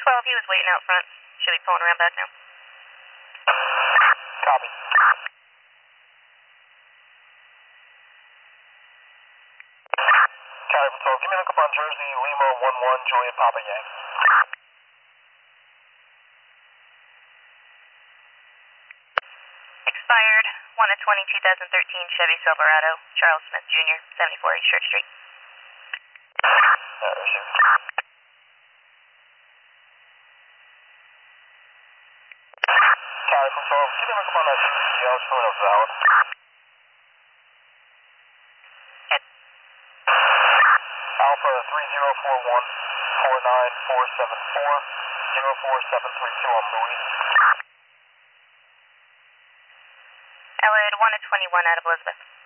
12, he was waiting out front. Should be pulling around back now. Copy. Charlie Patrol, give me a look up on Jersey, Lima 11, Juliet Papa Yankee. Expired, 1 of 20, 2013 Chevy Silverado, Charles Smith Jr., 74 East Church Street. No issue. Charlie Patrol, give me a look up on that CCL, just let me know if it's valid. Alpha 3041 49474 04732 on Louis. Elliot, 1 of 21 out of Elizabeth.